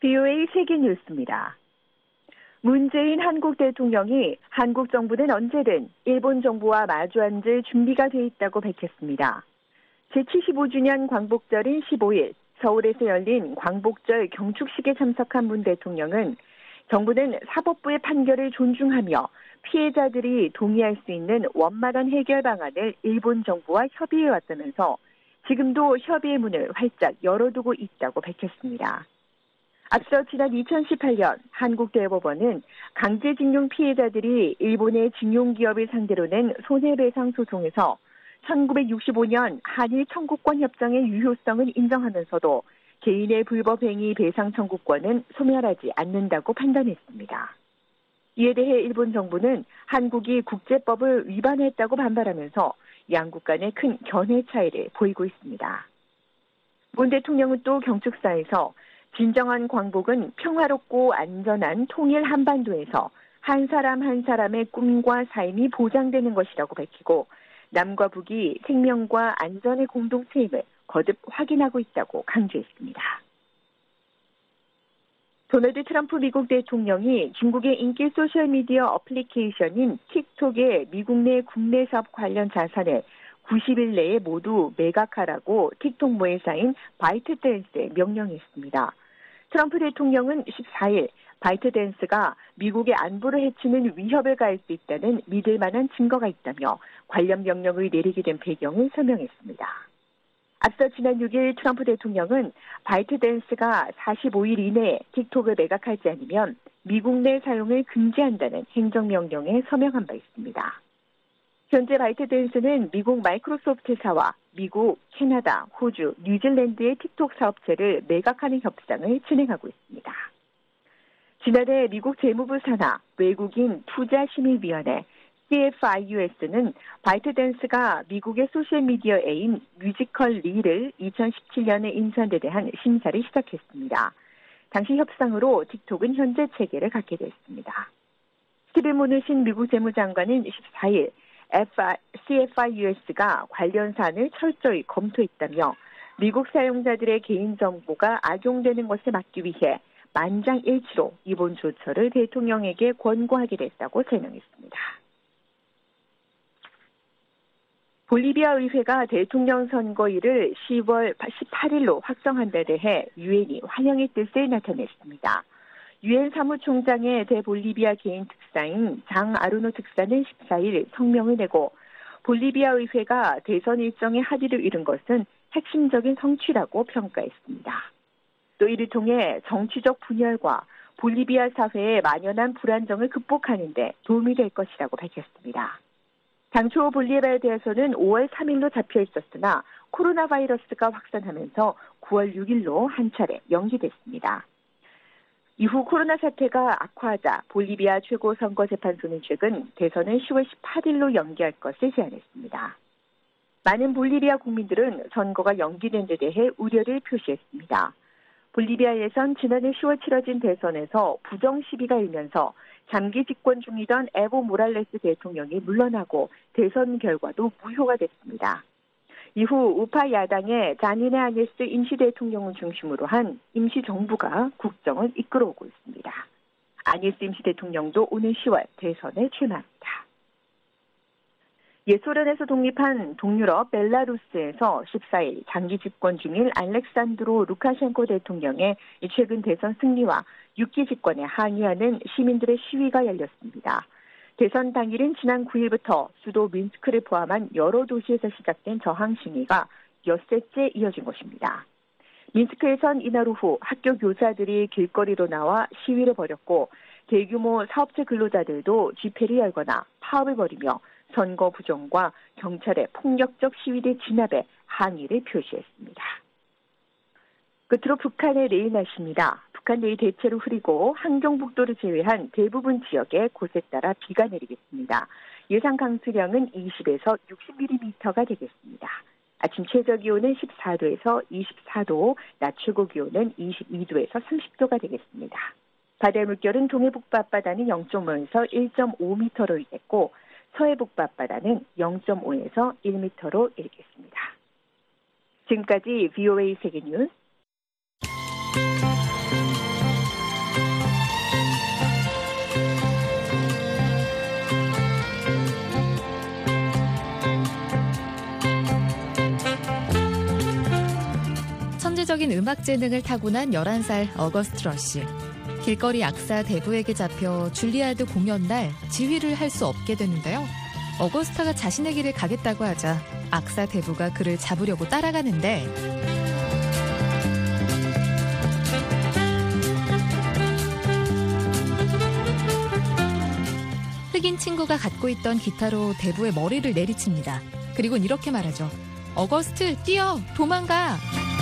VOA 세계뉴스입니다. 문재인 한국 대통령이 한국 정부는 언제든 일본 정부와 마주 앉을 준비가 돼 있다고 밝혔습니다. 제75주년 광복절인 15일 서울에서 열린 광복절 경축식에 참석한 문 대통령은 정부는 사법부의 판결을 존중하며 피해자들이 동의할 수 있는 원만한 해결 방안을 일본 정부와 협의해왔다면서 지금도 협의의 문을 활짝 열어두고 있다고 밝혔습니다. 앞서 지난 2018년 한국대법원은 강제징용 피해자들이 일본의 징용기업을 상대로 낸 손해배상 소송에서 1965년 한일 청구권 협정의 유효성을 인정하면서도 개인의 불법 행위 배상 청구권은 소멸하지 않는다고 판단했습니다. 이에 대해 일본 정부는 한국이 국제법을 위반했다고 반발하면서 양국 간의 큰 견해 차이를 보이고 있습니다. 문 대통령은 또 경축사에서 진정한 광복은 평화롭고 안전한 통일 한반도에서 한 사람 한 사람의 꿈과 삶이 보장되는 것이라고 밝히고 남과 북이 생명과 안전의 공동체임을 거듭 확인하고 있다고 강조했습니다. 도널드 트럼프 미국 대통령이 중국의 인기 소셜미디어 어플리케이션인 틱톡의 미국 내 국내 사업 관련 자산을 90일 내에 모두 매각하라고 틱톡 모회사인 바이트댄스에 명령했습니다. 트럼프 대통령은 14일 바이트댄스가 미국의 안보를 해치는 위협을 가할 수 있다는 믿을 만한 증거가 있다며 관련 명령을 내리게 된 배경을 설명했습니다. 앞서 지난 6일 트럼프 대통령은 바이트댄스가 45일 이내에 틱톡을 매각하지 않으면 미국 내 사용을 금지한다는 행정명령에 서명한 바 있습니다. 현재 바이트댄스는 미국 마이크로소프트사와 미국, 캐나다, 호주, 뉴질랜드의 틱톡 사업체를 매각하는 협상을 진행하고 있습니다. 지난해 미국 재무부 산하 외국인 투자심의위원회 CFIUS는 바이트댄스가 미국의 소셜미디어 애인 뮤지컬 리를 2017년에 인수한 데 대한 심사를 시작했습니다. 당시 협상으로 틱톡은 현재 체계를 갖게 됐습니다. 스티븐 무누신 미국 재무장관은 14일 CFIUS가 관련 사안을 철저히 검토했다며 미국 사용자들의 개인정보가 악용되는 것을 막기 위해 만장일치로 이번 조처를 대통령에게 권고하게 됐다고 설명했습니다. 볼리비아 의회가 대통령 선거일을 10월 18일로 확정한 데 대해 유엔이 환영의 뜻을 나타냈습니다. 유엔 사무총장의 대볼리비아 개인 특사인 장 아루노 특사는 14일 성명을 내고 볼리비아 의회가 대선 일정에 합의를 이룬 것은 핵심적인 성취라고 평가했습니다. 또 이를 통해 정치적 분열과 볼리비아 사회의 만연한 불안정을 극복하는 데 도움이 될 것이라고 밝혔습니다. 당초 볼리비아에 대해서는 5월 3일로 잡혀 있었으나 코로나 바이러스가 확산하면서 9월 6일로 한 차례 연기됐습니다. 이후 코로나 사태가 악화하자 볼리비아 최고선거재판소는 최근 대선을 10월 18일로 연기할 것을 제안했습니다. 많은 볼리비아 국민들은 선거가 연기된 데 대해 우려를 표시했습니다. 볼리비아에선 지난해 10월 치러진 대선에서 부정 시비가 일면서 장기 집권 중이던 에보 모랄레스 대통령이 물러나고 대선 결과도 무효가 됐습니다. 이후 우파 야당의 자니네 아니에스 임시대통령을 중심으로 한 임시정부가 국정을 이끌어오고 있습니다. 아니에스 임시대통령도 오는 10월 대선에 출마합니다. 옛소련에서 독립한 동유럽 벨라루스에서 14일 장기 집권 중인 알렉산드로 루카셴코 대통령의 최근 대선 승리와 6기 집권에 항의하는 시민들의 시위가 열렸습니다. 대선 당일인 지난 9일부터 수도 민스크를 포함한 여러 도시에서 시작된 저항 시위가 엿새째 이어진 것입니다. 민스크에선 이날 오후 학교 교사들이 길거리로 나와 시위를 벌였고 대규모 사업체 근로자들도 집회를 열거나 파업을 벌이며 선거 부정과 경찰의 폭력적 시위대 진압에 항의를 표시했습니다. 끝으로 북한의 내일 날씨입니다. 북한 내일 대체로 흐리고 한경북도를 제외한 대부분 지역에 곳에 따라 비가 내리겠습니다. 예상 강수량은 20에서 60mm가 되겠습니다. 아침 최저 기온은 14도에서 24도, 낮 최고 기온은 22도에서 30도가 되겠습니다. 바다의 물결은 동해 북부 앞바다는 0.5에서 1.5m로 일겠고 서해 북부 앞바다는 0.5에서 1m로 일겠습니다. 지금까지 VOA 세계뉴스 천재적인 음악 재능을 타고난 11살 어거스트 러시. 길거리 악사 대부에게 잡혀 줄리아드 공연 날 지휘를 할 수 없게 되는데요. 어거스타가 자신의 길을 가겠다고 하자 악사 대부가 그를 잡으려고 따라가는데 흑인 친구가 갖고 있던 기타로 대부의 머리를 내리칩니다. 그리고는 이렇게 말하죠. 어거스트, 뛰어! 도망가!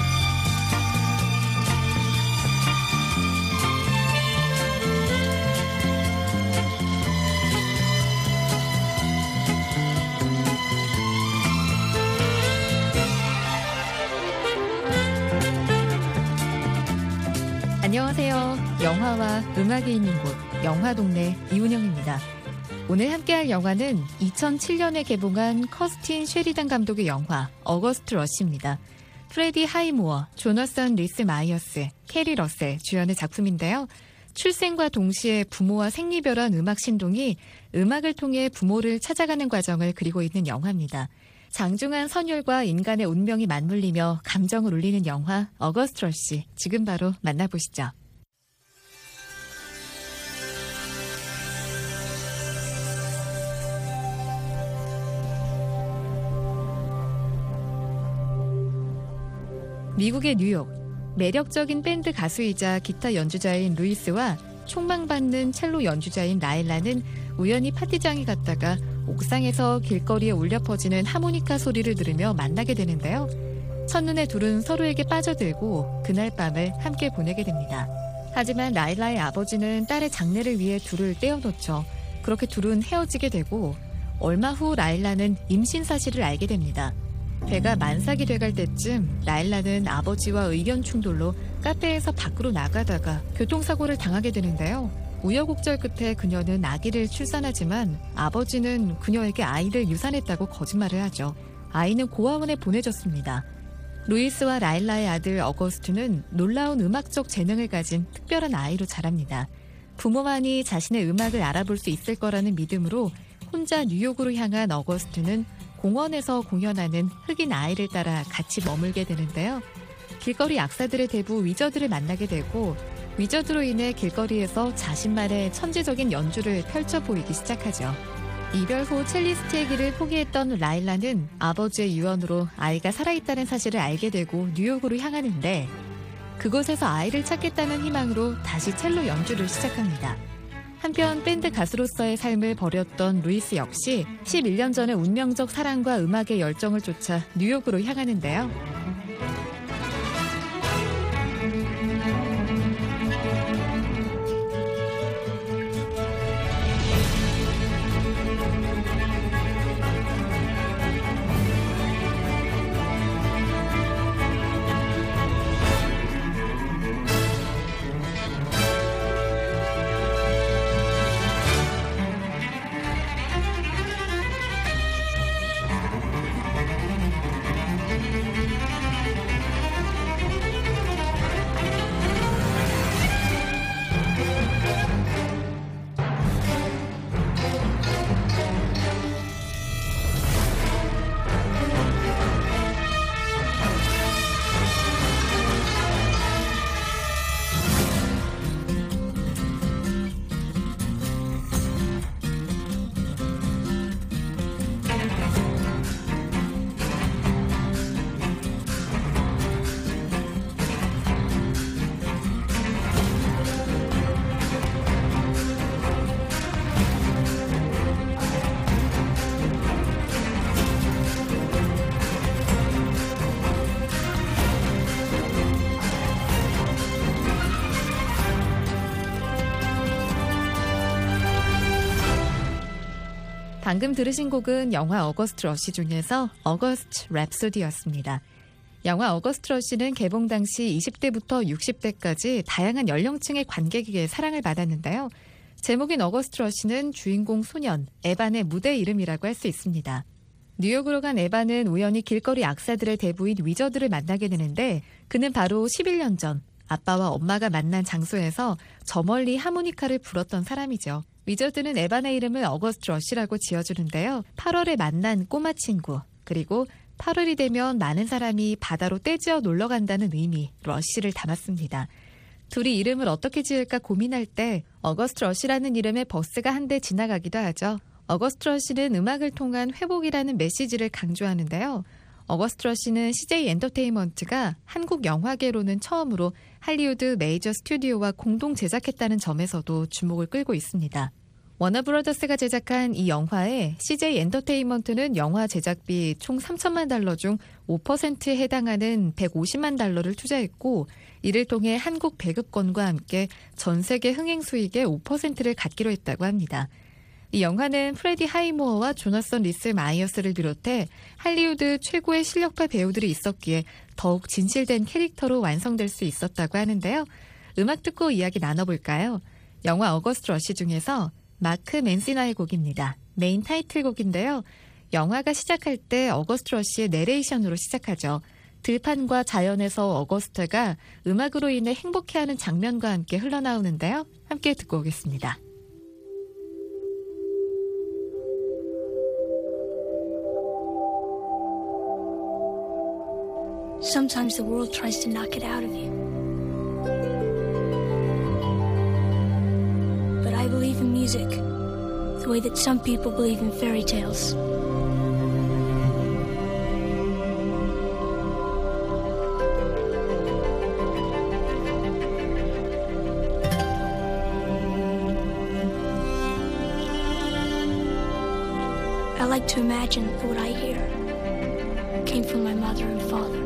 안녕하세요. 영화와 음악이 있는 곳, 영화동네 이운영입니다. 오늘 함께할 영화는 2007년에 개봉한 커스틴 쉐리단 감독의 영화 어거스트 러시입니다. 프레디 하이모어, 조너선 리스 마이어스, 캐리 러셀 주연의 작품인데요. 출생과 동시에 부모와 생리별한 음악 신동이 음악을 통해 부모를 찾아가는 과정을 그리고 있는 영화입니다. 장중한 선율과 인간의 운명이 맞물리며 감정을 울리는 영화 어거스트 러시, 지금 바로 만나보시죠. 미국의 뉴욕, 매력적인 밴드 가수이자 기타 연주자인 루이스와 촉망받는 첼로 연주자인 라일라는 우연히 파티장에 갔다가 옥상에서 길거리에 울려 퍼지는 하모니카 소리를 들으며 만나게 되는데요. 첫눈에 둘은 서로에게 빠져들고 그날 밤을 함께 보내게 됩니다. 하지만 라일라의 아버지는 딸의 장례를 위해 둘을 떼어놓죠. 그렇게 둘은 헤어지게 되고 얼마 후 라일라는 임신 사실을 알게 됩니다. 배가 만삭이 돼갈 때쯤 라일라는 아버지와 의견 충돌로 카페에서 밖으로 나가다가 교통사고를 당하게 되는데요. 우여곡절 끝에 그녀는 아기를 출산하지만 아버지는 그녀에게 아이를 유산했다고 거짓말을 하죠. 아이는 고아원에 보내졌습니다. 루이스와 라일라의 아들 어거스트는 놀라운 음악적 재능을 가진 특별한 아이로 자랍니다. 부모만이 자신의 음악을 알아볼 수 있을 거라는 믿음으로 혼자 뉴욕으로 향한 어거스트는 공원에서 공연하는 흑인 아이를 따라 같이 머물게 되는데요. 길거리 악사들의 대부 위저들을 만나게 되고 위저드로 인해 길거리에서 자신만의 천재적인 연주를 펼쳐 보이기 시작하죠. 이별 후 첼리스트의 길을 포기했던 라일라는 아버지의 유언으로 아이가 살아있다는 사실을 알게 되고 뉴욕으로 향하는데 그곳에서 아이를 찾겠다는 희망으로 다시 첼로 연주를 시작합니다. 한편 밴드 가수로서의 삶을 버렸던 루이스 역시 11년 전의 운명적 사랑과 음악의 열정을 쫓아 뉴욕으로 향하는데요. 방금 들으신 곡은 영화 어거스트 러시 중에서 어거스트 랩소디였습니다. 영화 어거스트 러시는 개봉 당시 20대부터 60대까지 다양한 연령층의 관객에게 사랑을 받았는데요. 제목인 어거스트 러시는 주인공 소년 에반의 무대 이름이라고 할 수 있습니다. 뉴욕으로 간 에반은 우연히 길거리 악사들의 대부인 위저들을 만나게 되는데 그는 바로 11년 전 아빠와 엄마가 만난 장소에서 저 멀리 하모니카를 불었던 사람이죠. 위저드는 에반의 이름을 어거스트 러시라고 지어주는데요. 8월에 만난 꼬마 친구, 그리고 8월이 되면 많은 사람이 바다로 떼지어 놀러 간다는 의미, 러쉬를 담았습니다. 둘이 이름을 어떻게 지을까 고민할 때 어거스트 러쉬라는 이름의 버스가 한 대 지나가기도 하죠. 어거스트 러쉬는 음악을 통한 회복이라는 메시지를 강조하는데요. 어거스트 러쉬는 CJ 엔터테인먼트가 한국 영화계로는 처음으로 할리우드 메이저 스튜디오와 공동 제작했다는 점에서도 주목을 끌고 있습니다. 워너브라더스가 제작한 이 영화에 CJ 엔터테인먼트는 영화 제작비 총 3천만 달러 중 5%에 해당하는 150만 달러를 투자했고 이를 통해 한국 배급권과 함께 전 세계 흥행 수익의 5%를 갖기로 했다고 합니다. 이 영화는 프레디 하이모어와 조나선 리스 마이어스를 비롯해 할리우드 최고의 실력파 배우들이 있었기에 더욱 진실된 캐릭터로 완성될 수 있었다고 하는데요. 음악 듣고 이야기 나눠볼까요? 영화 어거스트 러쉬 중에서 마크 맨시나의 곡입니다. 메인 타이틀곡인데요. 영화가 시작할 때 어거스트 러쉬의 내레이션으로 시작하죠. 들판과 자연에서 어거스트가 음악으로 인해 행복해하는 장면과 함께 흘러나오는데요. 함께 듣고 오겠습니다. Sometimes the world tries to knock it out of you. But I believe in music, the way that some people believe in fairy tales. I like to imagine that what I hear came from my mother and father.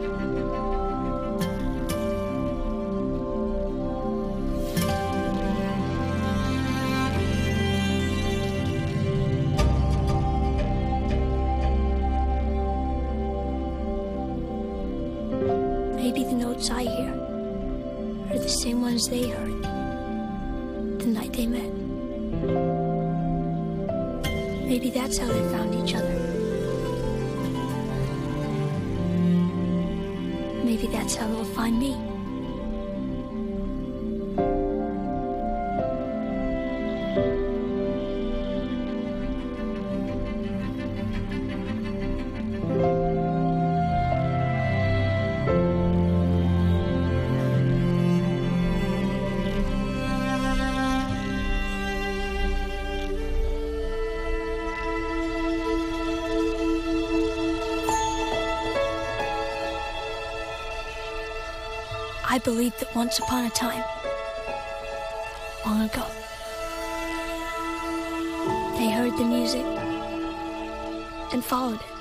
Maybe the notes I hear are the same ones they heard the night they met. Maybe that's how they found each other. Maybe that's how they'll find me. I believe that once upon a time, long ago, they heard the music and followed it.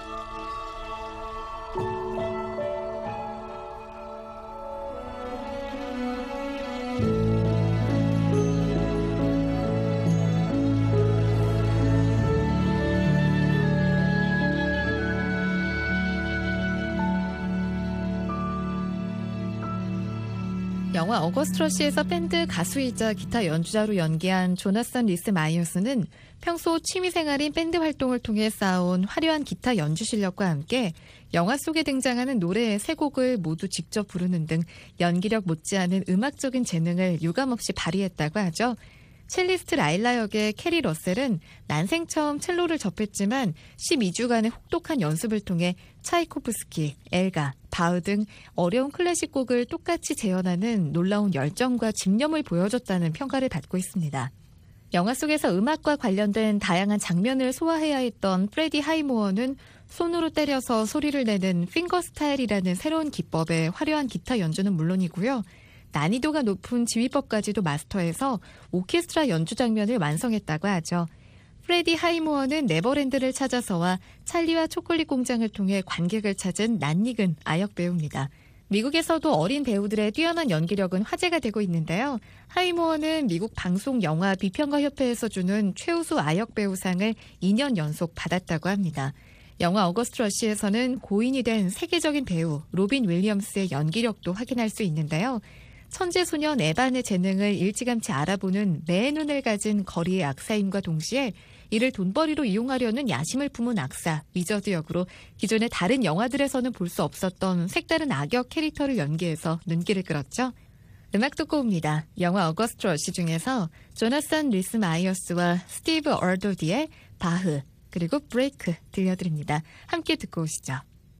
영화 어거스트 러쉬에서 밴드 가수이자 기타 연주자로 연기한 조나선 리스 마이어스는 평소 취미생활인 밴드 활동을 통해 쌓아온 화려한 기타 연주 실력과 함께 영화 속에 등장하는 노래의 세 곡을 모두 직접 부르는 등 연기력 못지않은 음악적인 재능을 유감없이 발휘했다고 하죠. 첼리스트 라일라 역의 캐리 러셀은 난생 처음 첼로를 접했지만 12주간의 혹독한 연습을 통해 차이코프스키, 엘가, 바흐 등 어려운 클래식 곡을 똑같이 재현하는 놀라운 열정과 집념을 보여줬다는 평가를 받고 있습니다. 영화 속에서 음악과 관련된 다양한 장면을 소화해야 했던 프레디 하이모어는 손으로 때려서 소리를 내는 핑거 스타일이라는 새로운 기법의 화려한 기타 연주는 물론이고요. 난이도가 높은 지휘법까지도 마스터해서 오케스트라 연주 장면을 완성했다고 하죠. 프레디 하이모어는 네버랜드를 찾아서와 찰리와 초콜릿 공장을 통해 관객을 찾은 낯익은 아역 배우입니다. 미국에서도 어린 배우들의 뛰어난 연기력은 화제가 되고 있는데요. 하이모어는 미국 방송 영화 비평가 협회에서 주는 최우수 아역 배우상을 2년 연속 받았다고 합니다. 영화 어거스트 러쉬에서는 고인이 된 세계적인 배우 로빈 윌리엄스의 연기력도 확인할 수 있는데요. 천재 소년 에반의 재능을 일찌감치 알아보는 매의 눈을 가진 거리의 악사임과 동시에 이를 돈벌이로 이용하려는 야심을 품은 악사 위저드 역으로 기존의 다른 영화들에서는 볼 수 없었던 색다른 악역 캐릭터를 연기해서 눈길을 끌었죠. 음악 듣고 옵니다. 영화 어거스트 러쉬 중에서 조나선 리스 마이어스와 스티브 얼도디의 바흐 그리고 브레이크 들려드립니다. 함께 듣고 오시죠.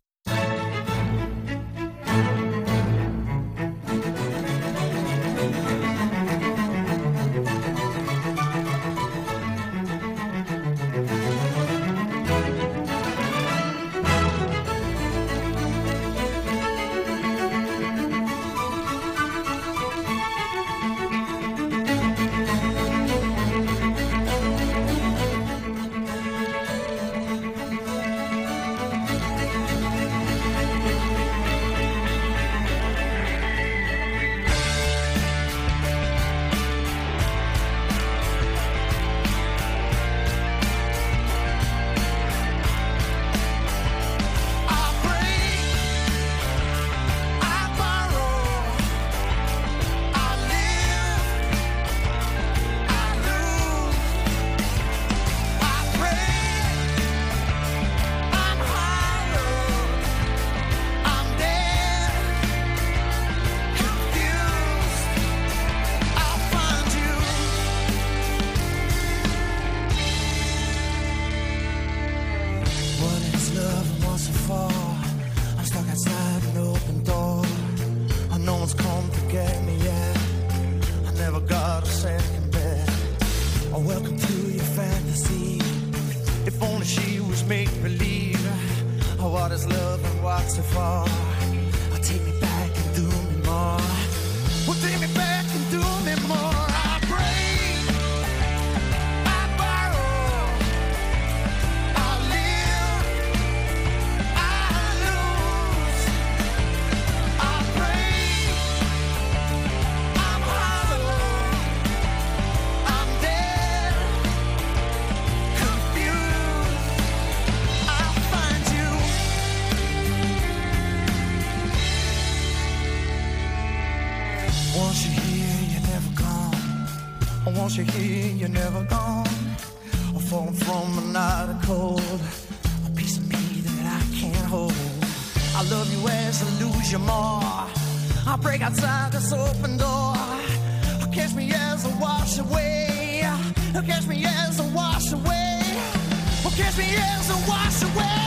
stuck outside an open door. Oh, no one's come to get me yet. I never got a second bed. Oh, welcome to your fantasy. If only she was make-believe. Oh, what is love and what's it for? Oh, take me back and do me more. Well, take me back and do me more. I break, I borrow, I live, I lose. I break, I'm hollow, I'm dead, confused. I'll find you. Once you're here, you're never gone. Once you're here, you're never gone. Falling from another cold, a piece of me that I can't hold. I love you as I lose you more. I break outside this open door. Catch me as I wash away. Catch me as I wash away. Catch me as I wash away.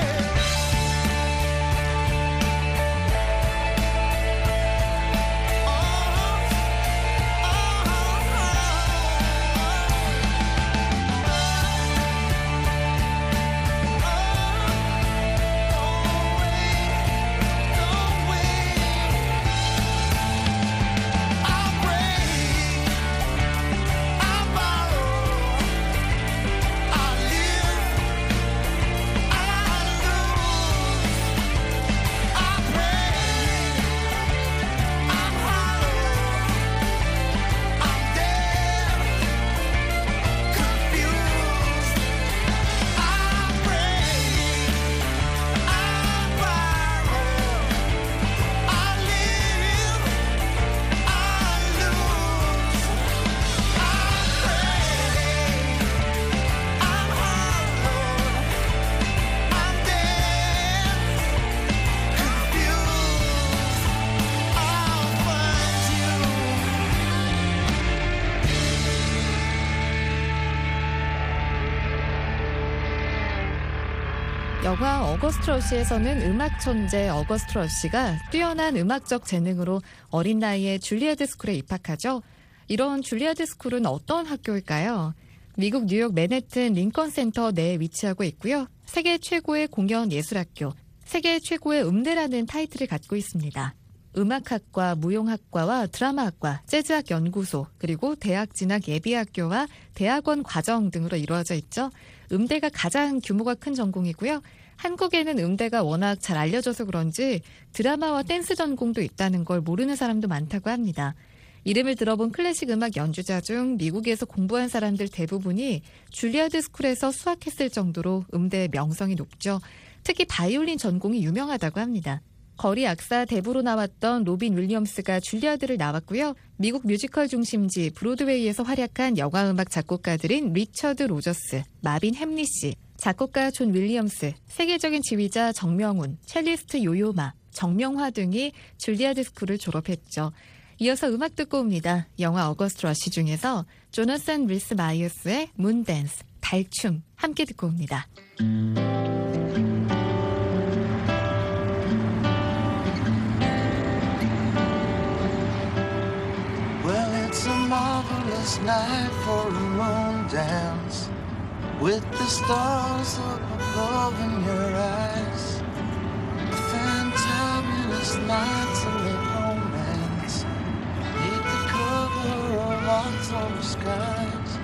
영화 어거스트 러시에서는 음악 천재 어거스트 러시가 뛰어난 음악적 재능으로 어린 나이에 줄리아드 스쿨에 입학하죠. 이런 줄리아드 스쿨은 어떤 학교일까요? 미국 뉴욕 맨해튼 링컨 센터 내에 위치하고 있고요. 세계 최고의 공연 예술학교, 세계 최고의 음대라는 타이틀을 갖고 있습니다. 음악학과, 무용학과와 드라마학과, 재즈학 연구소, 그리고 대학 진학 예비학교와 대학원 과정 등으로 이루어져 있죠. 음대가 가장 규모가 큰 전공이고요. 한국에는 음대가 워낙 잘 알려져서 그런지 드라마와 댄스 전공도 있다는 걸 모르는 사람도 많다고 합니다. 이름을 들어본 클래식 음악 연주자 중 미국에서 공부한 사람들 대부분이 줄리아드 스쿨에서 수학했을 정도로 음대의 명성이 높죠. 특히 바이올린 전공이 유명하다고 합니다. 거리 악사 대부로 나왔던 로빈 윌리엄스가 줄리아드를 나왔고요. 미국 뮤지컬 중심지 브로드웨이에서 활약한 영화음악 작곡가들인 리처드 로저스, 마빈 햄리 씨, 작곡가 존 윌리엄스, 세계적인 지휘자 정명훈, 첼리스트 요요마, 정명화 등이 줄리아드 스쿨을 졸업했죠. 이어서 음악 듣고 옵니다. 영화 어거스트 러시 중에서 조나산 리스 마이어스의 문댄스, 달춤 함께 듣고 옵니다. It's a marvelous night for a moon dance with the stars up above in your eyes. A fantabulous night to make romance beneath the cover of October skies.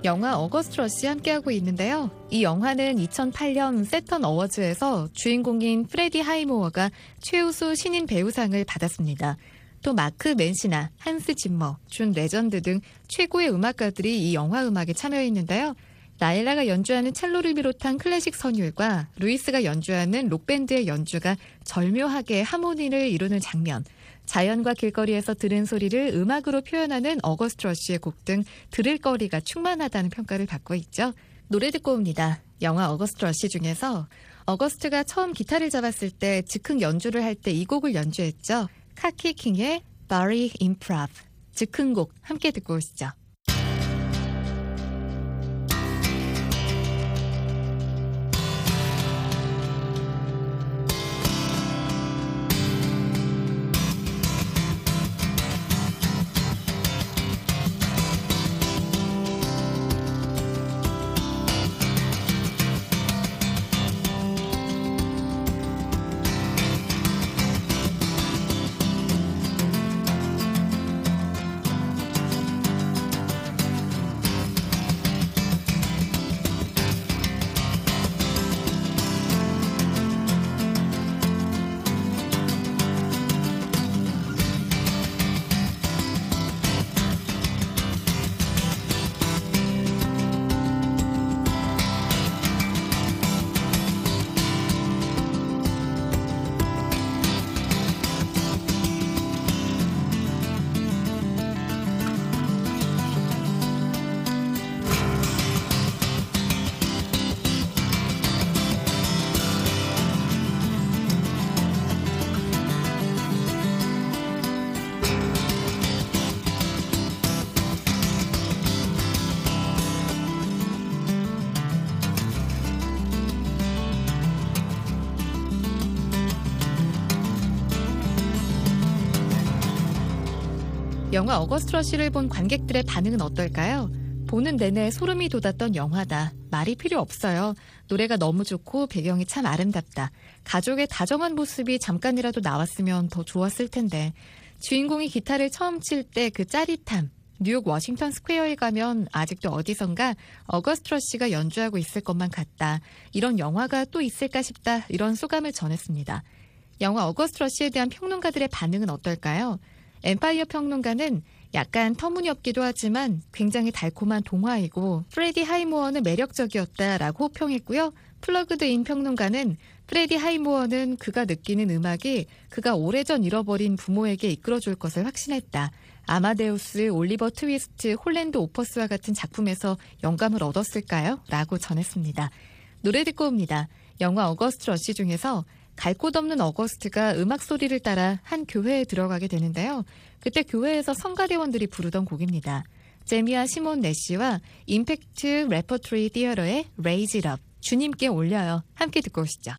영화 어거스트 러시 함께하고 있는데요. 이 영화는 2008년 세턴 어워즈에서 주인공인 프레디 하이모어가 최우수 신인 배우상을 받았습니다. 또 마크 맨시나, 한스 짐머, 존 레전드 등 최고의 음악가들이 이 영화 음악에 참여했는데요. 라일라가 연주하는 첼로를 비롯한 클래식 선율과 루이스가 연주하는 록밴드의 연주가 절묘하게 하모니를 이루는 장면, 자연과 길거리에서 들은 소리를 음악으로 표현하는 어거스트 러시의 곡 등 들을 거리가 충만하다는 평가를 받고 있죠. 노래 듣고 옵니다. 영화 어거스트 러시 중에서 어거스트가 처음 기타를 잡았을 때 즉흥 연주를 할 때 이 곡을 연주했죠. 카키킹의 Barry Improv, 즉흥곡 함께 듣고 오시죠. 영화 어거스트 러시를 본 관객들의 반응은 어떨까요? 보는 내내 소름이 돋았던 영화다. 말이 필요 없어요. 노래가 너무 좋고 배경이 참 아름답다. 가족의 다정한 모습이 잠깐이라도 나왔으면 더 좋았을 텐데. 주인공이 기타를 처음 칠 때 그 짜릿함. 뉴욕 워싱턴 스퀘어에 가면 아직도 어디선가 어거스트 러시가 연주하고 있을 것만 같다. 이런 영화가 또 있을까 싶다. 이런 소감을 전했습니다. 영화 어거스트 러시에 대한 평론가들의 반응은 어떨까요? 엠파이어 평론가는 약간 터무니없기도 하지만 굉장히 달콤한 동화이고 프레디 하이모어는 매력적이었다라고 호평했고요. 플러그드인 평론가는 프레디 하이모어는 그가 느끼는 음악이 그가 오래전 잃어버린 부모에게 이끌어줄 것을 확신했다. 아마데우스, 올리버 트위스트, 홀랜드 오퍼스와 같은 작품에서 영감을 얻었을까요? 라고 전했습니다. 노래 듣고 옵니다. 영화 어거스트 러시 중에서 갈 곳 없는 어거스트가 음악 소리를 따라 한 교회에 들어가게 되는데요. 그때 교회에서 성가대원들이 부르던 곡입니다. 제미와 시몬 내시와 임팩트 레퍼토리 티어터의 Raise It Up, 주님께 올려요. 함께 듣고 오시죠.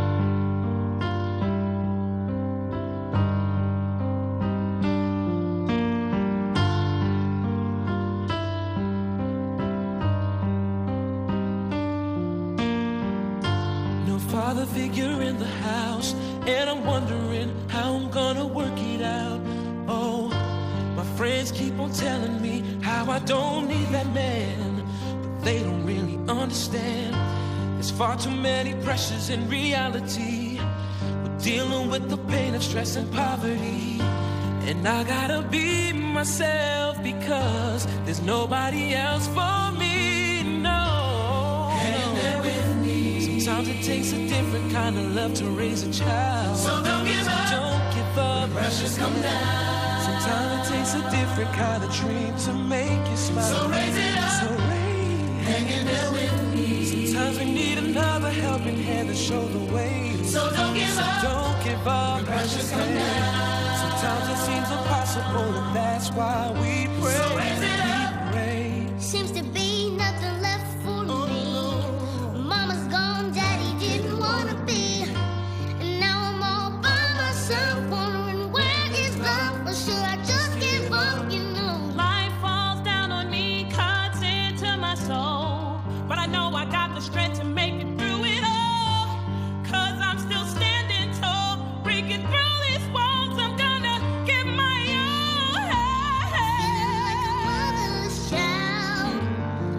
Father figure in the house, and I'm wondering how I'm gonna work it out. Oh, my friends keep on telling me how I don't need that man, but they don't really understand. There's far too many pressures in reality. We're dealing with the pain of stress and poverty, and I gotta be myself because there's nobody else for me. No, hang there with me. Sometimes it takes a different kind of love to raise a child. So don't give up. Don't give up. The pressures come down. Sometimes it takes a different kind of dream to make you smile. So raise it up. So hang in there with me. Sometimes we need another helping hand to show the way. So don't give up. Don't give up. The pressures come down. Sometimes it seems impossible, and that's why we pray. So raise it up. We pray. Seems to be nothing left for me. Mama's gone, daddy didn't wanna be. And now I'm all by myself, wondering where is love, or should I just give up, you know? Life falls down on me, cuts into my soul. But I know I got the strength to make it through it all. 'Cause I'm still standing tall, breaking through these walls. I'm gonna give my all. Feeling like a motherless child.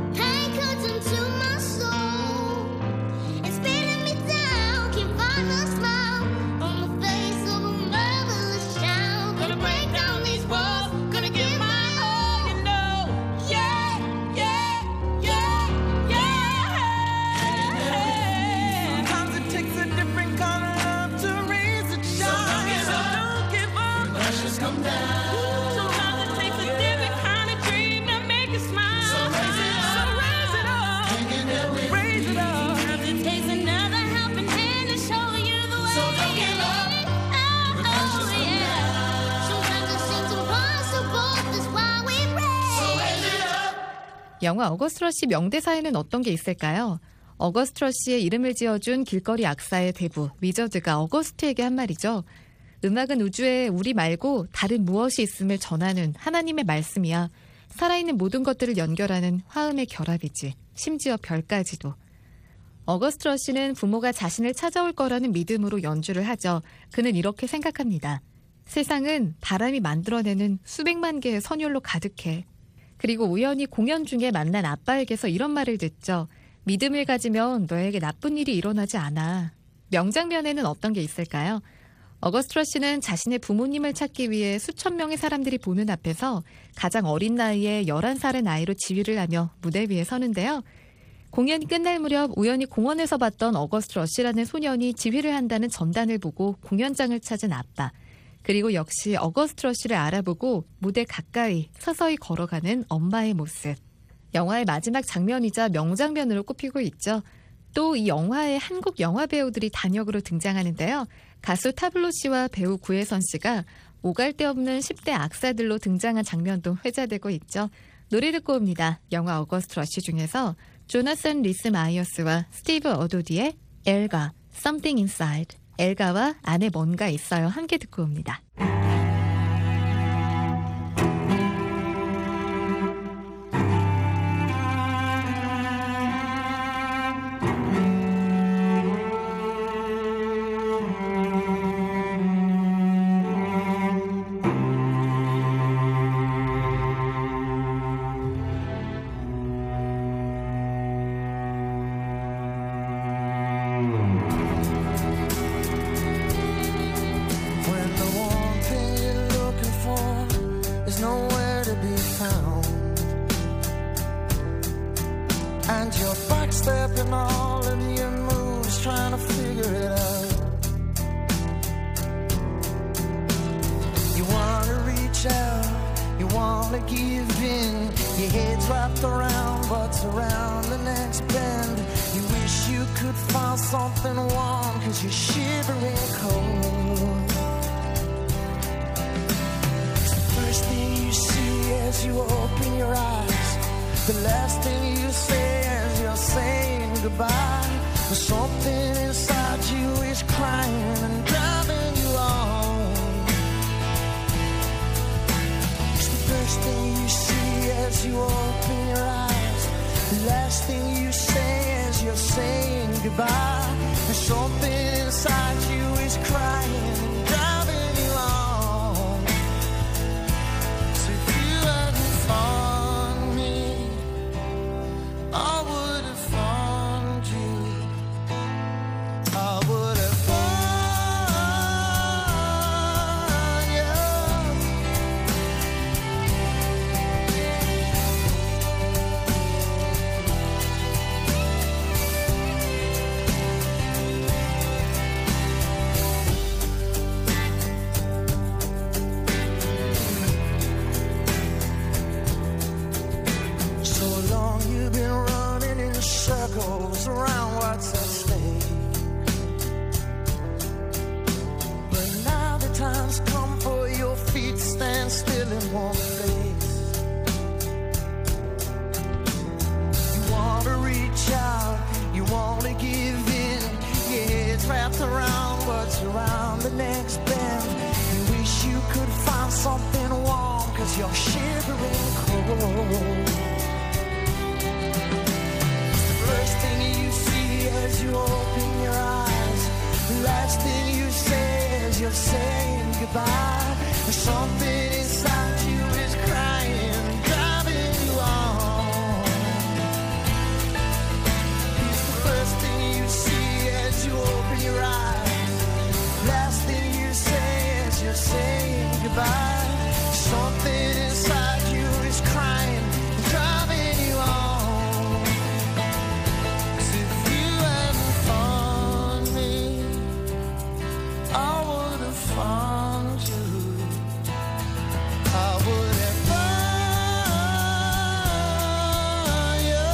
영화 어거스트 러시 명대사에는 어떤 게 있을까요? 어거스트 러시의 이름을 지어준 길거리 악사의 대부 위저드가 어거스트에게 한 말이죠. 음악은 우주에 우리 말고 다른 무엇이 있음을 전하는 하나님의 말씀이야. 살아있는 모든 것들을 연결하는 화음의 결합이지. 심지어 별까지도. 어거스트 러시는 부모가 자신을 찾아올 거라는 믿음으로 연주를 하죠. 그는 이렇게 생각합니다. 세상은 바람이 만들어내는 수백만 개의 선율로 가득해. 그리고 우연히 공연 중에 만난 아빠에게서 이런 말을 듣죠. 믿음을 가지면 너에게 나쁜 일이 일어나지 않아. 명장면에는 어떤 게 있을까요? 어거스트 러시는 자신의 부모님을 찾기 위해 수천 명의 사람들이 보는 앞에서 가장 어린 나이에 11살의 나이로 지휘를 하며 무대 위에 서는데요. 공연이 끝날 무렵 우연히 공원에서 봤던 어거스트 러시라는 소년이 지휘를 한다는 전단을 보고 공연장을 찾은 아빠. 그리고 역시 어거스트 러시를 알아보고 무대 가까이 서서히 걸어가는 엄마의 모습. 영화의 마지막 장면이자 명장면으로 꼽히고 있죠. 또 이 영화에 한국 영화 배우들이 단역으로 등장하는데요. 가수 타블로 씨와 배우 구혜선 씨가 오갈 데 없는 10대 악사들로 등장한 장면도 회자되고 있죠. 노래 듣고 옵니다. 영화 어거스트 러시 중에서 조나선 리스 마이어스와 스티브 어도디의 엘가, Something Inside. 엘가와 안에 뭔가 있어요. 함께 듣고 옵니다. And you're backstepping all of your moves, trying to figure it out. You wanna reach out, you wanna give in. Your head's wrapped around what's around the next bend. You wish you could find something warm, 'cause you're shivering cold. It's the first thing you see as you open your eyes. The last thing you say as you're saying goodbye. But something inside you is crying and driving you on. It's the first thing you see as you open your eyes. The last thing you say as you're saying goodbye. And something inside you is crying and driving you on. So if you hadn't found me, I would have found you. I would have found you. So long you've been running in circles around what's at stake. But now the time's come for your feet to stand still in one place. You wanna reach out, you wanna give in. Your head's wrapped around what's around the next bend. You wish you could find something warm, 'cause you're shivering cold. First thing you see as you open your eyes. The last thing you say as you're saying goodbye. Something inside you is crying and driving you on. It's the first thing you see as you open your eyes. Last thing you say as you're saying goodbye. Something inside you is crying and driving you on. If you hadn't found me, I would have found you. I would have found you.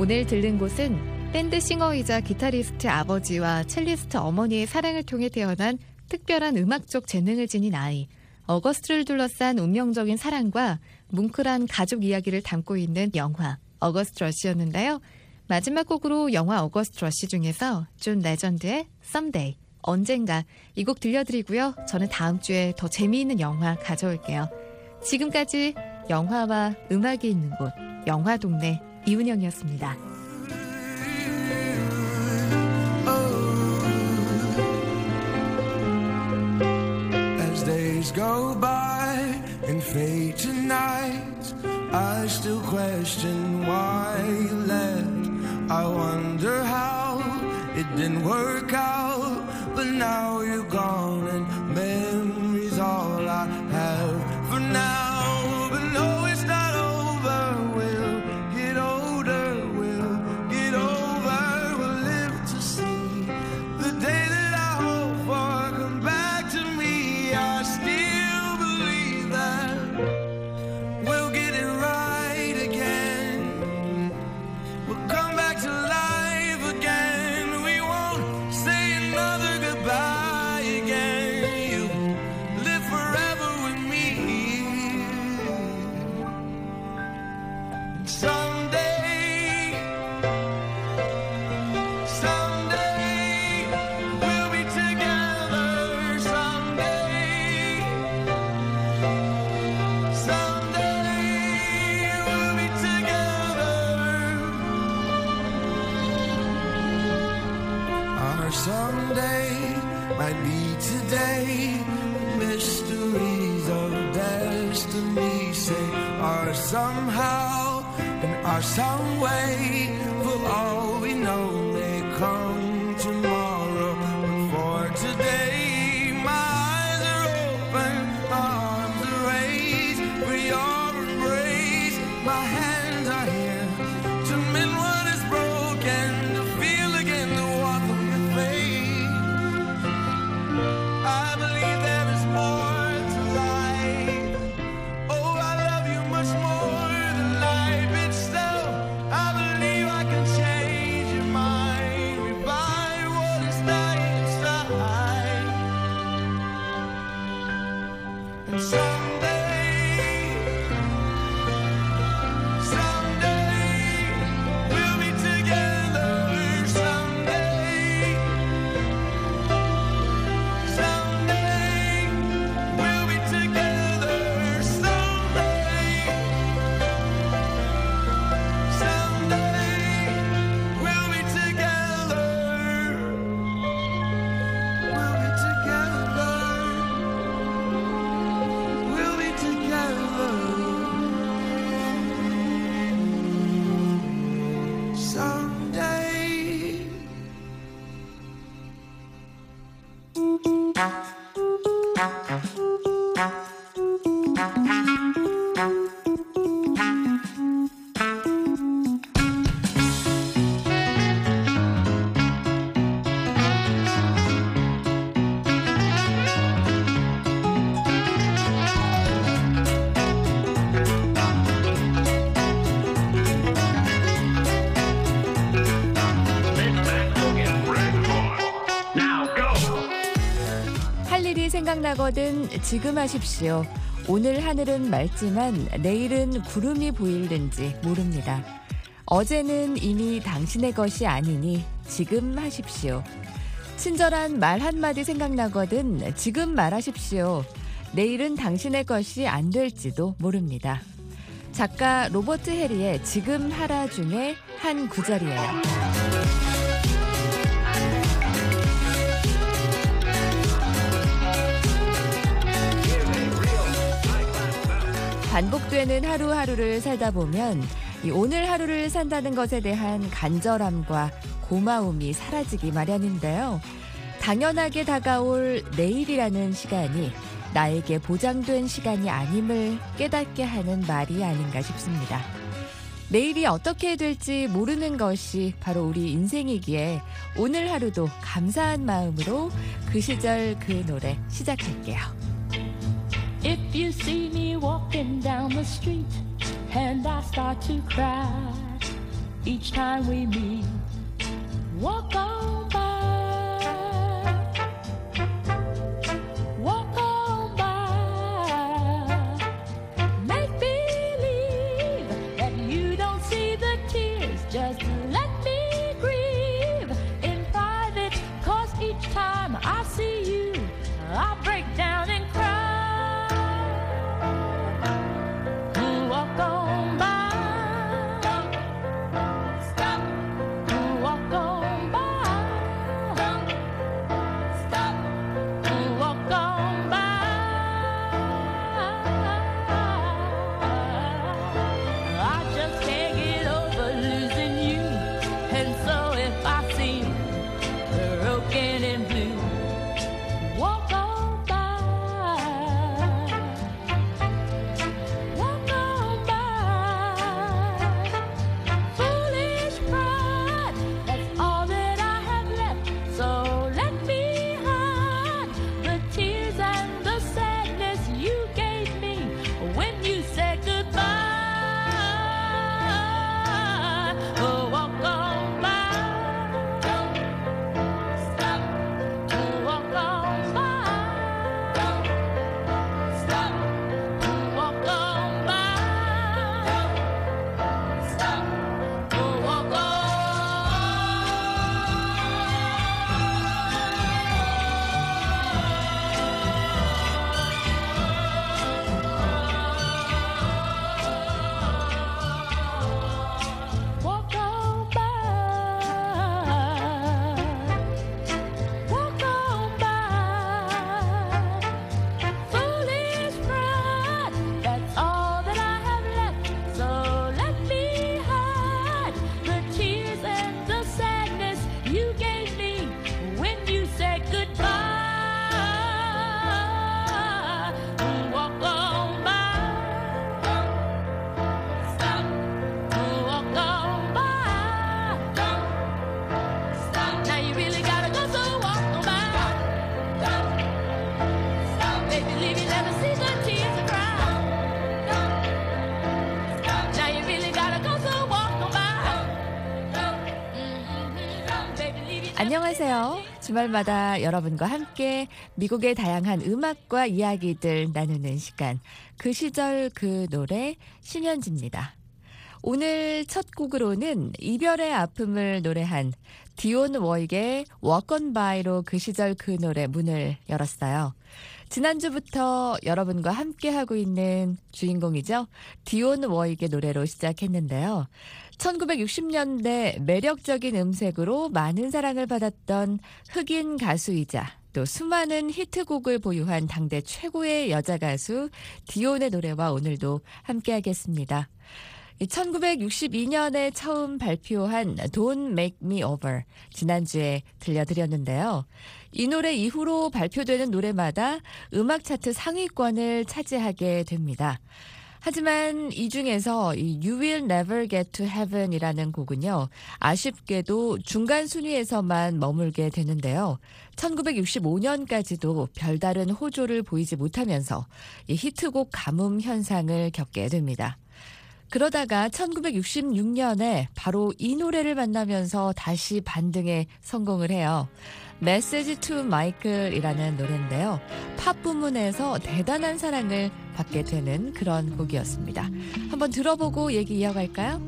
오늘 들른 곳은 밴드 싱어이자 기타리스트 아버지와 첼리스트 어머니의 사랑을 통해 태어난 특별한 음악적 재능을 지닌 아이, 어거스트를 둘러싼 운명적인 사랑과 뭉클한 가족 이야기를 담고 있는 영화 어거스트 러시였는데요. 마지막 곡으로 영화 어거스트 러시 중에서 존 레전드의 Someday, 언젠가 이 곡 들려드리고요. 저는 다음 주에 더 재미있는 영화 가져올게요. 지금까지 영화와 음악이 있는 곳, 영화동네 이은영이었습니다. As days go by and fade to night, I still question why you left. I wonder how it didn't work out, but now you're gone and memories all I have for now. But no, it's not over. We'll get older, we'll get over, we'll live to see the day that I hope for come back to me. I still believe that we'll get it right again. We'll come back to life again. We won't say another goodbye again. You live forever with me. Someday, someday we'll be together. Someday, someday we'll be together. Our someday might be today. Mysteries of destiny say our somehow and our some way. For all we know may come tomorrow. But for today, my eyes are open, my arms are raised for your embrace. My hands are here to mend what is broken, to feel again the warmth of your face. I believe there is more to life. Oh, I love you much more than life itself. I believe I can change your mind, revive what is dying inside. And someday, someday we'll be together. Someday, someday we'll be together. Someday, someday we'll be together. We'll be together. We'll be together. Someday. 할 일이 생각나거든 지금 하십시오. 오늘 하늘은 맑지만 내일은 구름이 보일는지 모릅니다. 어제는 이미 당신의 것이 아니니 지금 하십시오. 친절한 말 한마디 생각나거든 지금 말하십시오. 내일은 당신의 것이 안 될지도 모릅니다. 작가 로버트 해리의 지금 하라 중에 한 구절이에요. 반복되는 하루하루를 살다 보면 이 오늘 하루를 산다는 것에 대한 간절함과 고마움이 사라지기 마련인데요. 당연하게 다가올 내일이라는 시간이 나에게 보장된 시간이 아님을 깨닫게 하는 말이 아닌가 싶습니다. 내일이 어떻게 될지 모르는 것이 바로 우리 인생이기에 오늘 하루도 감사한 마음으로 그 시절 그 노래 시작할게요. If you see me walking down the street and I start to cry, each time we meet. Walk on by. Walk on by. Make believe that you don't see the tears. Just let me grieve in private. 'Cause each time I see you, I break down and cry. Walk on by. Stop. Walk on by. Stop. Walk on by. I just can't get over losing you. And so if I seem broken and blue, walk on by. Walk on by. Foolish pride, that's all that I have left. So let me hide the tears and the sadness you gave me when you said goodbye. Oh, walk on by. Don't stop. Walk on by. Don't stop. Walk on by. Don't stop. Walk on. Walk on by. Walk on by. Foolish pride, that's all that I have left. So let me hide the tears and the sadness you gave me when you said goodbye. Walk on by. Stop. Walk on by. Stop. Now you really gotta go, so walk on by. Stop. Baby, leave you never see the tears and cry. Now you really gotta go, so walk on by. Baby, leave you. 안녕하세요. 주말마다 여러분과 함께 미국의 다양한 음악과 이야기들 나누는 시간. 그 시절 그 노래 신현지입니다. 오늘 첫 곡으로는 이별의 아픔을 노래한 디온 워익의 Walk on By로 그 시절 그 노래 문을 열었어요. 지난주부터 여러분과 함께하고 있는 주인공이죠. 디온 워익의 노래로 시작했는데요. 1960년대 매력적인 음색으로 많은 사랑을 받았던 흑인 가수이자 또 수많은 히트곡을 보유한 당대 최고의 여자 가수 디온의 노래와 오늘도 함께하겠습니다. 1962년에 처음 발표한 Don't Make Me Over 지난주에 들려드렸는데요. 이 노래 이후로 발표되는 노래마다 음악 차트 상위권을 차지하게 됩니다. 하지만 이 중에서 You Will Never Get to Heaven이라는 곡은요. 아쉽게도 중간 순위에서만 머물게 되는데요. 1965년까지도 별다른 호조를 보이지 못하면서 이 히트곡 가뭄 현상을 겪게 됩니다. 그러다가 1966년에 바로 이 노래를 만나면서 다시 반등에 성공을 해요. Message to Michael이라는 노래인데요. 팝 부문에서 대단한 사랑을 받게 되는 그런 곡이었습니다. 한번 들어보고 얘기 이어갈까요?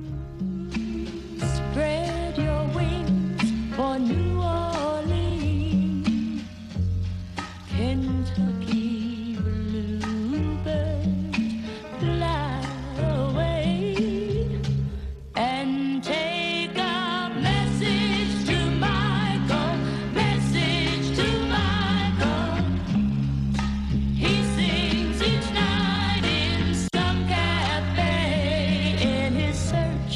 Spread your wings for New Orleans, Kentucky bluebird, fly away and take a message to Michael, message to Michael. He sings each night in some cafe in his search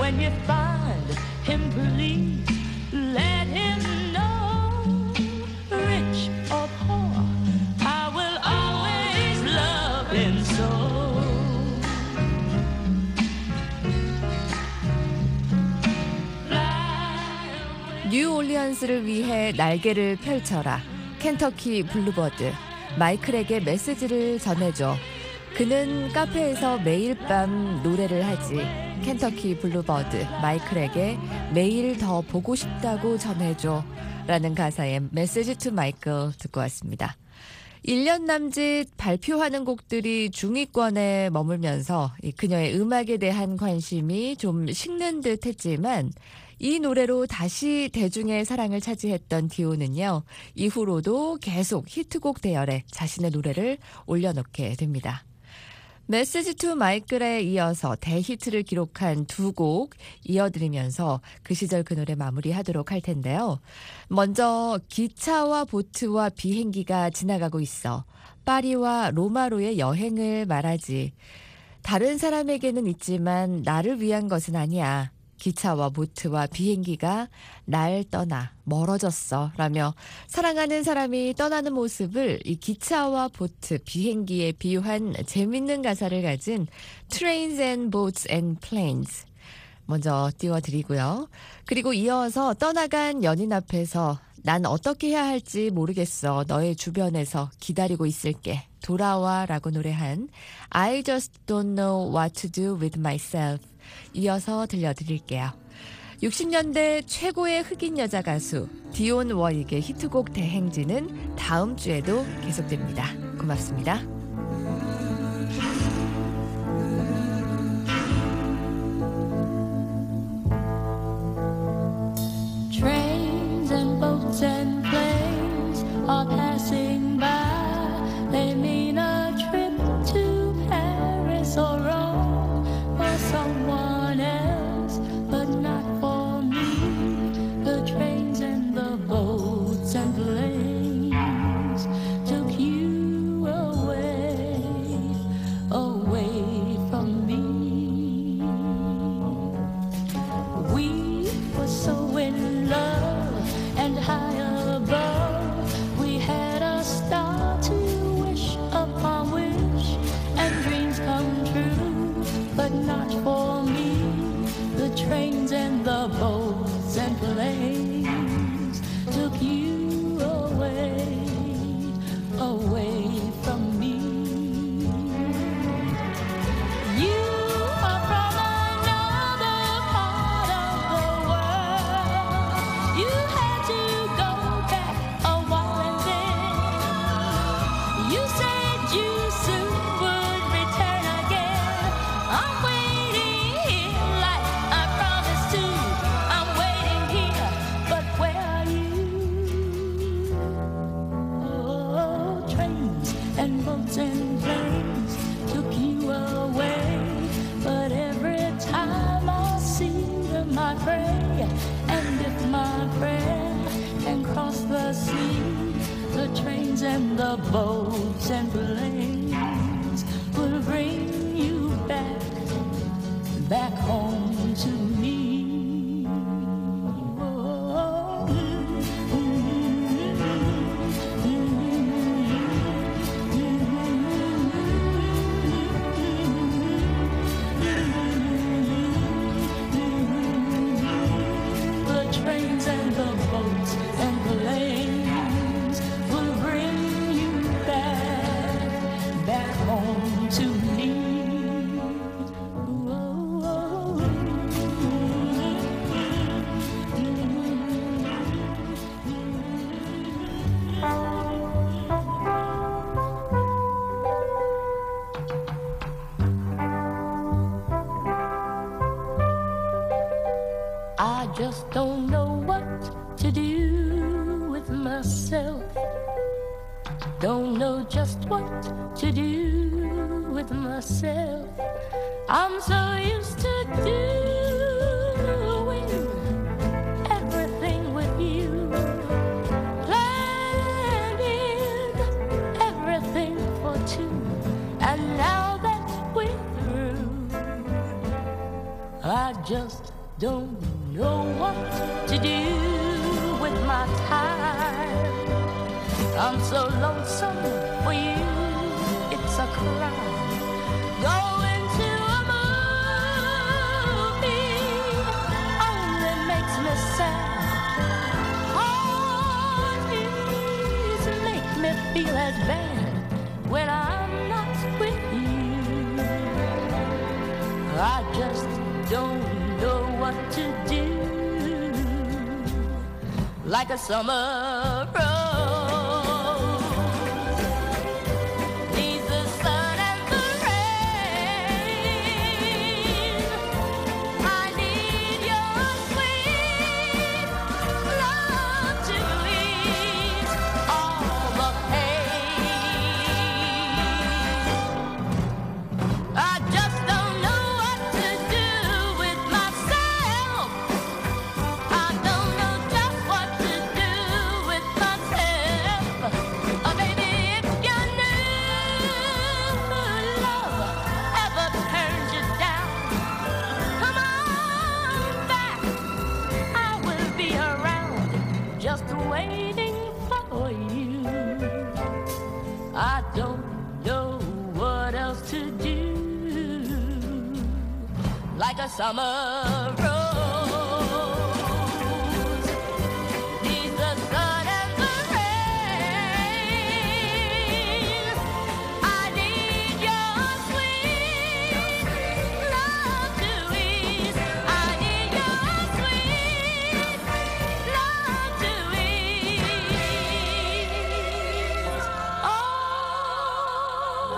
when you find him, please let him know, rich or poor, I will always love him so. 뉴올리언스를 위해 날개를 펼쳐라. 켄터키 블루버드. 마이클에게 메시지를 전해줘. 그는 카페에서 매일 밤 노래를 하지. 켄터키 블루버드. 마이클에게 매일 더 보고 싶다고 전해줘. 라는 가사의 메시지 투 마이클 듣고 왔습니다. 1년 남짓 발표하는 곡들이 중위권에 머물면서 그녀의 음악에 대한 관심이 좀 식는 듯 했지만 이 노래로 다시 대중의 사랑을 차지했던 디오는요. 이후로도 계속 히트곡 대열에 자신의 노래를 올려놓게 됩니다. 메시지 투 마이클에 이어서 대히트를 기록한 두 곡 이어드리면서 그 시절 그 노래 마무리하도록 할 텐데요. 먼저 기차와 보트와 비행기가 지나가고 있어. 파리와 로마로의 여행을 말하지. 다른 사람에게는 있지만 나를 위한 것은 아니야. 기차와 보트와 비행기가 날 떠나 멀어졌어 라며 사랑하는 사람이 떠나는 모습을 이 기차와 보트, 비행기에 비유한 재밌는 가사를 가진 Trains and Boats and Planes 먼저 띄워드리고요. 그리고 이어서 떠나간 연인 앞에서 난 어떻게 해야 할지 모르겠어. 너의 주변에서 기다리고 있을게. 돌아와 라고 노래한 I just don't know what to do with myself 이어서 들려드릴게요. 60년대 최고의 흑인 여자 가수 디온 워익의 히트곡 대행진은 다음 주에도 계속됩니다. 고맙습니다. Trains and boats and planes are passing by. They mean a trip to Paris or Rome for someone else, but not for me. The trains and the boats and planes took you away, away from me. We were so in love and high above. We had a star to wish upon wish, and dreams come true, but not for me. The trains and the boats and planes took you away, away from me. You are from another part of the world. You had to go back a while and then you said you soon would return again. I'm waiting here like I promised to. I'm waiting here, but where are you? Oh, trains and boats and planes took you away, but every time I see them I pray, and if my prayer can cross the sea, the trains and the boats and planes will bring you back, back home to me. Oh, the trains and the boats and planes will bring you back, back home to me. I just don't know what to do with myself. Don't know just what to do with myself. I'm so used to doing everything with you, planning everything for two. And now that we're through, I just don't know what to do with my time. I'm so lonesome for you, it's a crime. Going to a movie only makes me sad. Oh, please make me feel as bad when I'm not with you. I just don't know what to do. Like a summer rose needs the sun and the rain. I need your sweet love to ease all the pain. I just don't know what to do with myself. I don't know just what to do with myself. Oh, baby, if you knew love ever turns you down, come on back. I will be around, just waiting for you. I don't know what else to do. Like a summer rose needs the sun and the rain. I need your sweet love to ease. I need your sweet love to ease all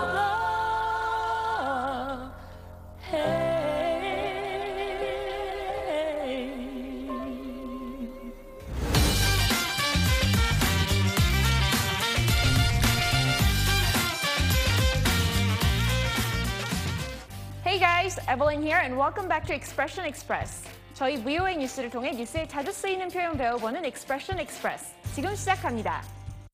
the pain. Hey guys, Evelyn here and welcome back to Expression Express. 저희 VOA 뉴스를 통해 뉴스에 자주 쓰이는 표현 배워보는 Expression Express. 지금 시작합니다.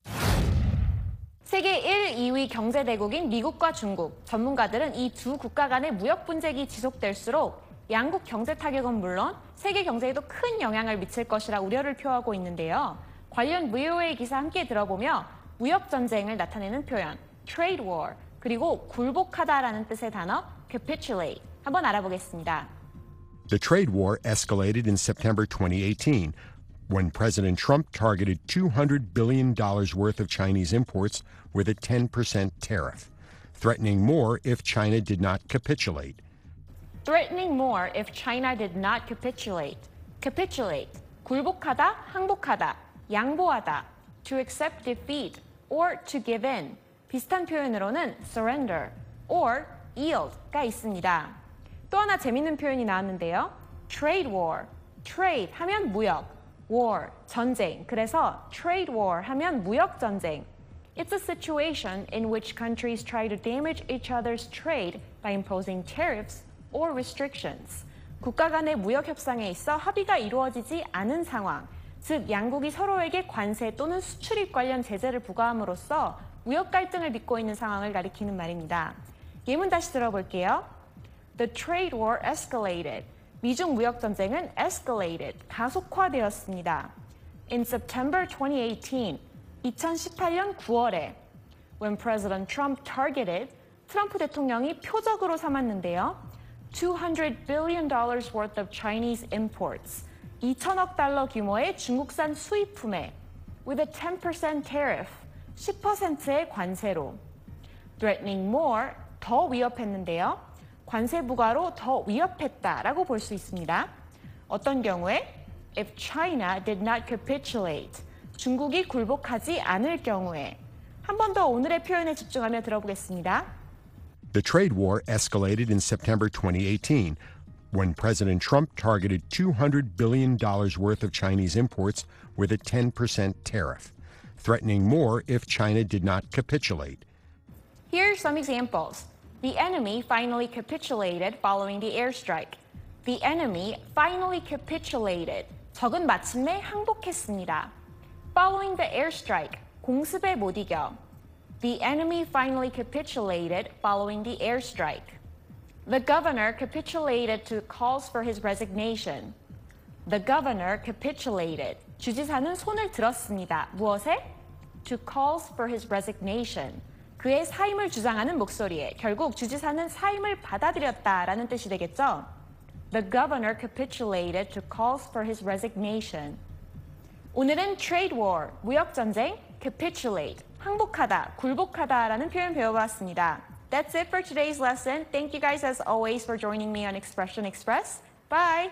세계 1, 2위 경제 대국인 미국과 중국. 전문가들은 이 두 국가 간의 무역 분쟁이 지속될수록 양국 경제 타격은 물론 세계 경제에도 큰 영향을 미칠 것이라 우려를 표하고 있는데요. 관련 VOA 기사 함께 들어보며 무역 전쟁을 나타내는 표현 trade war 그리고 굴복하다라는 뜻의 단어 capitulate 한번 알아보겠습니다. The trade war escalated in September 2018 when President Trump targeted $200 billion worth of Chinese imports with a 10% tariff, threatening more if China did not capitulate. Threatening more if China did not capitulate. Capitulate, 굴복하다, 항복하다, 양보하다, to accept defeat or to give in. 비슷한 표현으로는 surrender or yield가 있습니다. 또 하나 재밌는 표현이 나왔는데요. trade war, trade 하면 무역, war, 전쟁. 그래서 trade war 하면 무역 전쟁. It's a situation in which countries try to damage each other's trade by imposing tariffs or restrictions. 국가 간의 무역 협상에 있어 합의가 이루어지지 않은 상황, 즉 양국이 서로에게 관세 또는 수출입 관련 제재를 부과함으로써 무역 갈등을 빚고 있는 상황을 가리키는 말입니다. 예문 다시 들어볼게요. The trade war escalated. 미중 무역 전쟁은 escalated, 가속화되었습니다. In September 2018, 2018년 9월에 when President Trump targeted, 트럼프 대통령이 표적으로 삼았는데요. $200 billion worth of Chinese imports, 2천억 달러 규모의 중국산 수입품에 with a 10% tariff, 10%의 관세로 threatening more, 더 위협했는데요. 관세 부과로 더 위협했다라고 볼 수 있습니다. 어떤 경우에 if China did not capitulate, 중국이 굴복하지 않을 경우에 한 번 더 오늘의 표현에 집중하며 들어보겠습니다. The trade war escalated in September 2018 when President Trump targeted $200 billion worth of Chinese imports with a 10% tariff, threatening more if China did not capitulate. Here are some examples. The enemy finally capitulated following the airstrike. The enemy finally capitulated. 적은 마침내 항복했습니다. Following the airstrike. 공습에 못 이겨. The enemy finally capitulated following the airstrike. The governor capitulated to calls for his resignation. The governor capitulated. 주지사는 손을 들었습니다. 무엇에? To calls for his resignation. 그의 사임을 주장하는 목소리에 결국 주지사는 사임을 받아들였다라는 뜻이 되겠죠. The governor capitulated to calls for his resignation. 오늘은 trade war, 무역전쟁, capitulate, 항복하다, 굴복하다라는 표현 배워봤습니다. That's it for today's lesson. Thank you guys as always for joining me on Expression Express. Bye!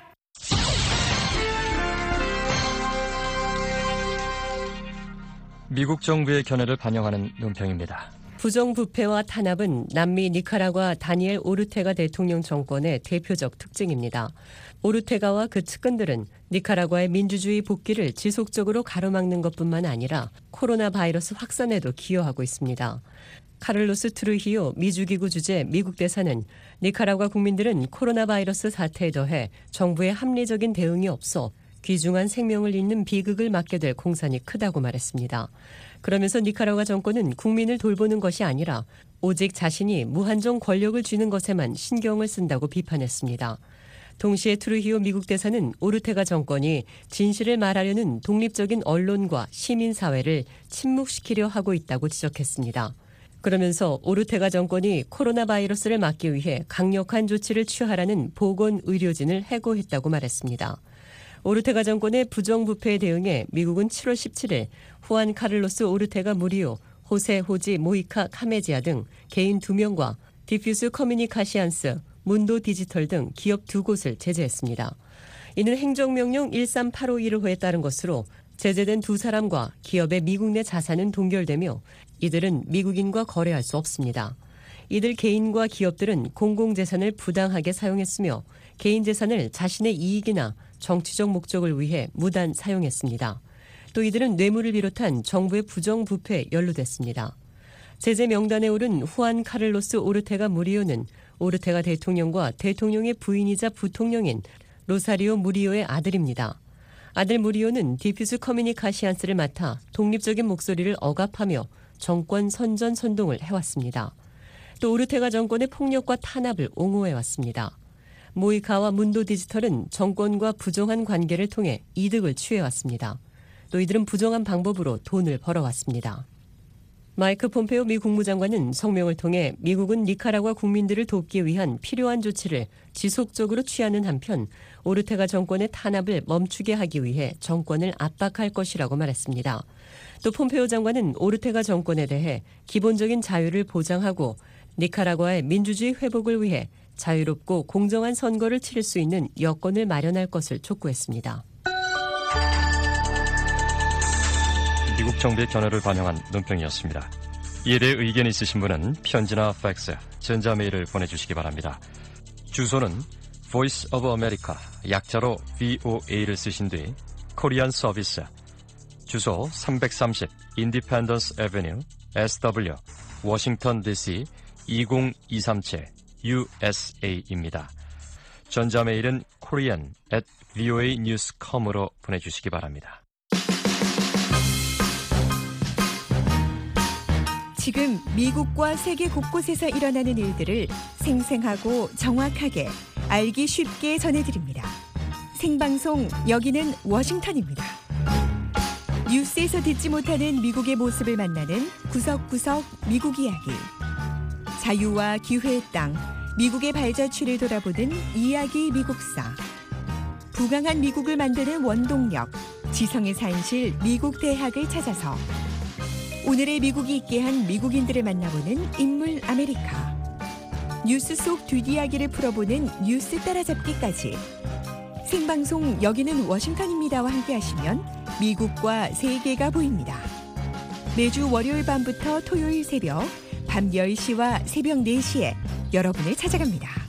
미국 정부의 견해를 반영하는 논평입니다. 부정부패와 탄압은 남미 니카라과 다니엘 오르테가 대통령 정권의 대표적 특징입니다. 오르테가와 그 측근들은 니카라과의 민주주의 복귀를 지속적으로 가로막는 것뿐만 아니라 코로나 바이러스 확산에도 기여하고 있습니다. 카를로스 트루히오 미주기구 주재 미국 대사는 니카라과 국민들은 코로나 바이러스 사태에 더해 정부의 합리적인 대응이 없어 귀중한 생명을 잇는 비극을 맞게 될 공산이 크다고 말했습니다. 그러면서 니카라과 정권은 국민을 돌보는 것이 아니라 오직 자신이 무한정 권력을 쥐는 것에만 신경을 쓴다고 비판했습니다. 동시에 트루히오 미국 대사는 오르테가 정권이 진실을 말하려는 독립적인 언론과 시민사회를 침묵시키려 하고 있다고 지적했습니다. 그러면서 오르테가 정권이 코로나 바이러스를 막기 위해 강력한 조치를 취하라는 보건의료진을 해고했다고 말했습니다. 오르테가 정권의 부정부패에 대응해 미국은 7월 17일 후안 카를로스 오르테가 무리오, 호세 호지 모이카 카메지아 등 개인 2명과 디퓨스 커뮤니카시안스, 문도 디지털 등 기업 2곳을 제재했습니다. 이는 행정명령 13851호에 따른 것으로 제재된 2사람과 기업의 미국 내 자산은 동결되며 이들은 미국인과 거래할 수 없습니다. 이들 개인과 기업들은 공공재산을 부당하게 사용했으며 개인 재산을 자신의 이익이나 정치적 목적을 위해 무단 사용했습니다. 또 이들은 뇌물을 비롯한 정부의 부정부패에 연루됐습니다. 제재 명단에 오른 후안 카를로스 오르테가 무리오는 오르테가 대통령과 대통령의 부인이자 부통령인 로사리오 무리오의 아들입니다. 아들 무리오는 디퓨스 커뮤니카시안스를 맡아 독립적인 목소리를 억압하며 정권 선전 선동을 해왔습니다. 또 오르테가 정권의 폭력과 탄압을 옹호해왔습니다. 모이카와 문도 디지털은 정권과 부정한 관계를 통해 이득을 취해왔습니다. 또 이들은 부정한 방법으로 돈을 벌어왔습니다. 마이크 폼페오 미 국무장관은 성명을 통해 미국은 니카라과 국민들을 돕기 위한 필요한 조치를 지속적으로 취하는 한편 오르테가 정권의 탄압을 멈추게 하기 위해 정권을 압박할 것이라고 말했습니다. 또 폼페오 장관은 오르테가 정권에 대해 기본적인 자유를 보장하고 니카라과의 민주주의 회복을 위해 자유롭고 공정한 선거를 치를 수 있는 여건을 마련할 것을 촉구했습니다. 미국 정부의 견해를 반영한 논평이었습니다. 이에 대해 의견 있으신 분은 편지나 팩스, 전자메일을 보내주시기 바랍니다. 주소는 Voice of America, 약자로 VOA를 쓰신 뒤 코리안 서비스, 주소 330 Independence Avenue, SW, 워싱턴 DC 20237 USA입니다. 전자메일은 korean@voanews.com으로 보내주시기 바랍니다. 지금 미국과 세계 곳곳에서 일어나는 일들을 생생하고 정확하게 알기 쉽게 전해드립니다. 생방송 여기는 워싱턴입니다. 뉴스에서 듣지 못하는 미국의 모습을 만나는 구석구석 미국 이야기. 자유와 기회의 땅, 미국의 발자취를 돌아보는 이야기 미국사. 부강한 미국을 만드는 원동력, 지성의 산실 미국 대학을 찾아서 오늘의 미국이 있게 한 미국인들을 만나보는 인물 아메리카. 뉴스 속 뒷이야기를 풀어보는 뉴스 따라잡기까지. 생방송 여기는 워싱턴입니다와 함께하시면 미국과 세계가 보입니다. 매주 월요일 밤부터 토요일 새벽, 밤 10시와 새벽 4시에 여러분을 찾아갑니다.